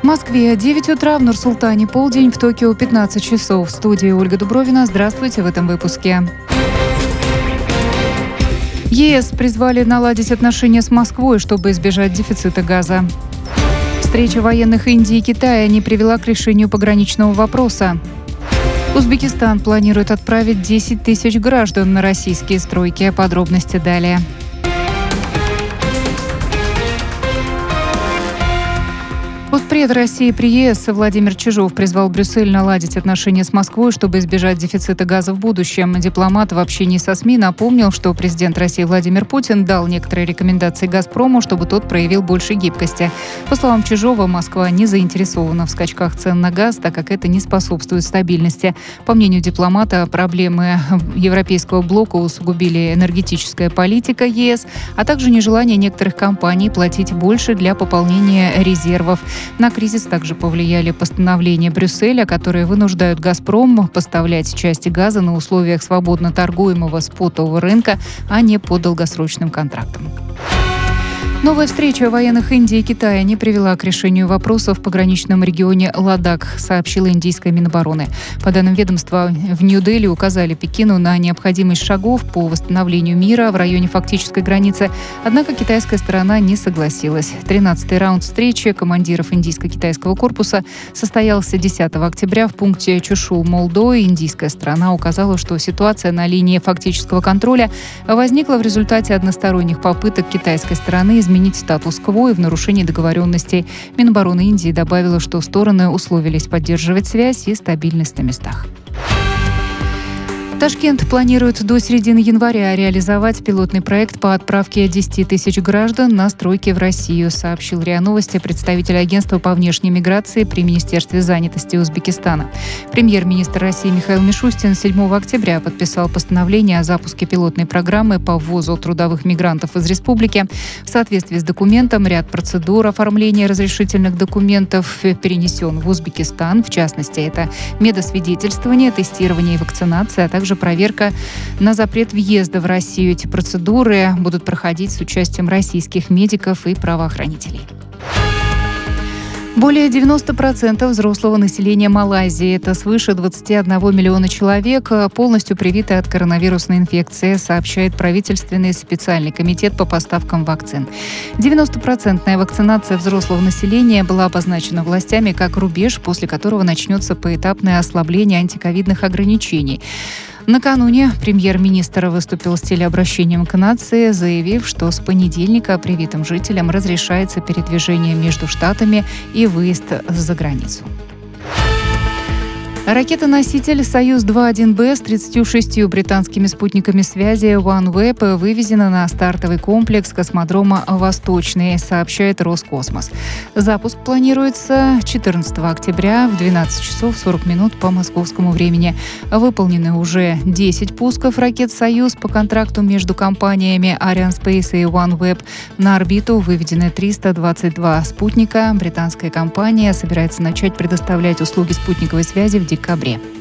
В Москве 9 утра, в Нур-Султане полдень, в Токио 15 часов. В студии Ольга Дубровина. Здравствуйте в этом выпуске. ЕС призвали наладить отношения с Москвой, чтобы избежать дефицита газа. Встреча военных Индии и Китая не привела к решению пограничного вопроса. Узбекистан планирует отправить 10 тысяч граждан на российские стройки. Подробности далее. Постпред России при ЕС Владимир Чижов призвал Брюссель наладить отношения с Москвой, чтобы избежать дефицита газа в будущем. Дипломат в общении со СМИ напомнил, что президент России Владимир Путин дал некоторые рекомендации «Газпрому», чтобы тот проявил больше гибкости. По словам Чижова, Москва не заинтересована в скачках цен на газ, так как это не способствует стабильности. По мнению дипломата, проблемы европейского блока усугубили энергетическая политика ЕС, а также нежелание некоторых компаний платить больше для пополнения резервов. На кризис также повлияли постановления Брюсселя, которые вынуждают «Газпром» поставлять части газа на условиях свободно торгуемого спотового рынка, а не по долгосрочным контрактам. Новая встреча военных Индии и Китая не привела к решению вопросов в пограничном регионе Ладак, сообщила индийская Минобороны. По данным ведомства, в Нью-Дели указали Пекину на необходимость шагов по восстановлению мира в районе фактической границы, однако китайская сторона не согласилась. 13-й раунд встречи командиров индийско-китайского корпуса состоялся 10 октября в пункте Чушул-Молдо. Индийская сторона указала, что ситуация на линии фактического контроля возникла в результате односторонних попыток китайской стороны изменить статус-кво и в нарушении договоренностей. Минобороны Индии добавила, что стороны условились поддерживать связь и стабильность на местах. Ташкент планирует до середины января реализовать пилотный проект по отправке 10 тысяч граждан на стройки в Россию, сообщил РИА Новости представитель агентства по внешней миграции при Министерстве занятости Узбекистана. Премьер-министр России Михаил Мишустин 7 октября подписал постановление о запуске пилотной программы по ввозу трудовых мигрантов из республики. В соответствии с документом ряд процедур оформления разрешительных документов перенесен в Узбекистан. В частности, это медосвидетельствование, тестирование и вакцинация, а также проверка на запрет въезда в Россию. Эти процедуры будут проходить с участием российских медиков и правоохранителей. Более 90% взрослого населения Малайзии, это свыше 21 миллиона человек, полностью привиты от коронавирусной инфекции, сообщает правительственный специальный комитет по поставкам вакцин. 90% вакцинация взрослого населения была обозначена властями как рубеж, после которого начнется поэтапное ослабление антиковидных ограничений. Накануне премьер-министр выступил с телеобращением к нации, заявив, что с понедельника привитым жителям разрешается передвижение между штатами и выезд за границу. Ракета-носитель «Союз-2-1Б» с 36 британскими спутниками связи OneWeb вывезена на стартовый комплекс космодрома «Восточный», сообщает Роскосмос. Запуск планируется 14 октября в 12 часов 40 минут по московскому времени. Выполнены уже 10 пусков ракет «Союз» по контракту между компаниями Arianespace и OneWeb. На орбиту выведены 322 спутника. Британская компания собирается начать предоставлять услуги спутниковой связи в декабре.